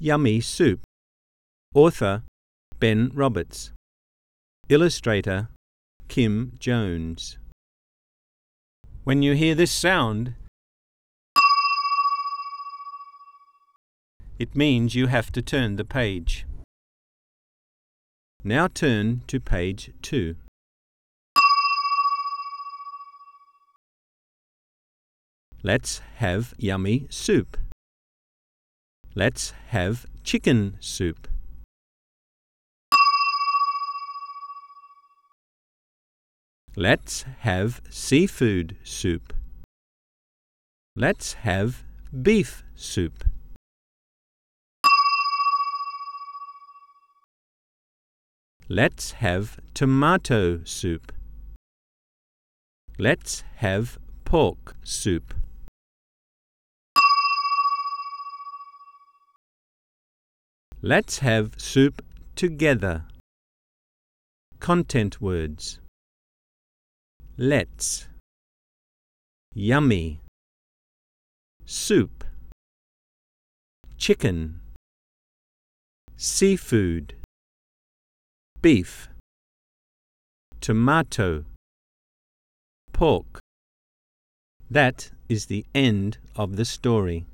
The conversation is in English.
Yummy Soup. Author Ben Roberts. Illustrator Kim Jones. When you hear this sound, it means you have to turn the page. Now turn to page 2. Let's have yummy soup. Let's have chicken soup. Let's have seafood soup. Let's have beef soup. Let's have tomato soup. Let's have pork soup. Let's have soup together. Content words. Let's. Yummy. Soup. Chicken. Seafood. Beef. Tomato. Pork. That is the end of the story.